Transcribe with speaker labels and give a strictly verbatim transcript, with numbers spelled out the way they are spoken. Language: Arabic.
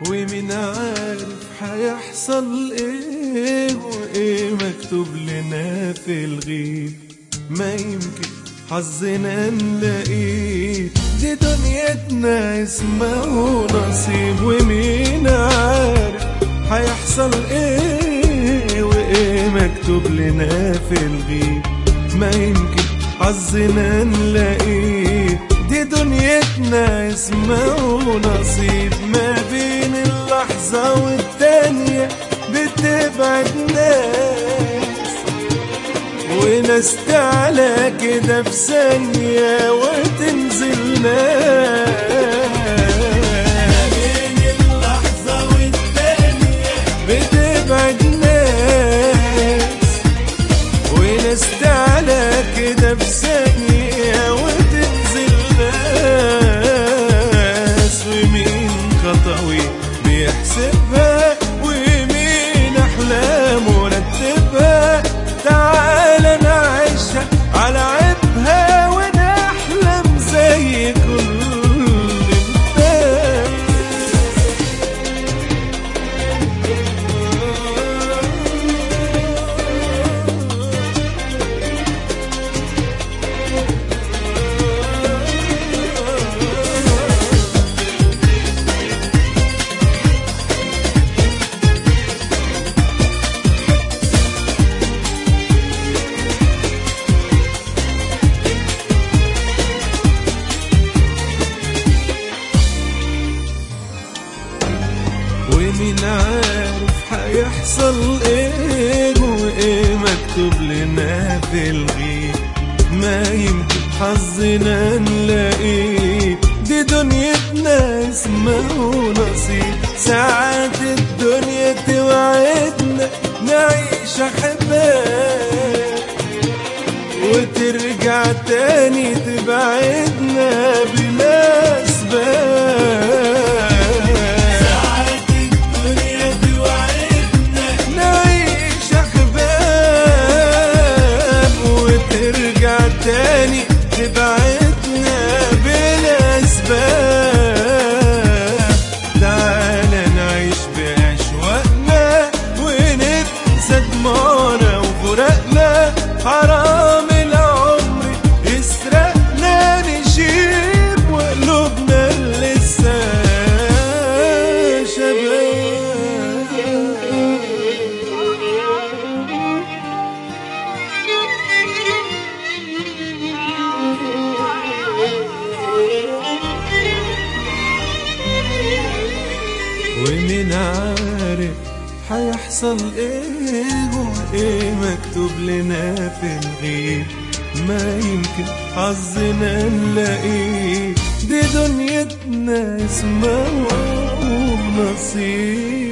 Speaker 1: ومين عارف هيحصل ايه وايه مكتوب لنا في الغيب. ما يمكن حظنا نلاقيه، دي دنيتنا اسمه نصيب. ومين عارف هيحصل ايه وايه مكتوب لنا في الغيب. ما يمكن حظنا نلاقيه، دي دنيتنا اسمه نصيب. ما بين اللحظة والتانية بتبعد ناس، وناس تعلى كده في ثانية وتنزل ناس. ما بين اللحظة والتانية بتبعد ناس، وناس تعلى كده في ثانية وتنزل ناس. ومين خطوي بيحسبها ومين أحلامه رتبها. تعال نعيشها على عيبها ونحلم زي كل الناس. ومين عارف هيحصل ايه وايه مكتوب لنا في الغيب. ما يمكن حظنا نلاقيه، دي دنيتنا اسمه نصيب. ساعات الدنيا توعدنا نعيش احباب، وترجع تاني تبعدنا بلا اسباب. تاني تبعدنا بلا أسباب. تعال نعيش بأشواقنا وننسى دموعنا وفراقنا. حرام العمر يسرقنا نشيب وقلوبنا لسه شباب. ومين عارف هيحصل ايه وايه مكتوب لنا في الغيب. ما يمكن حظنا نلاقيه، دي دنيتنا اسمه نصيب.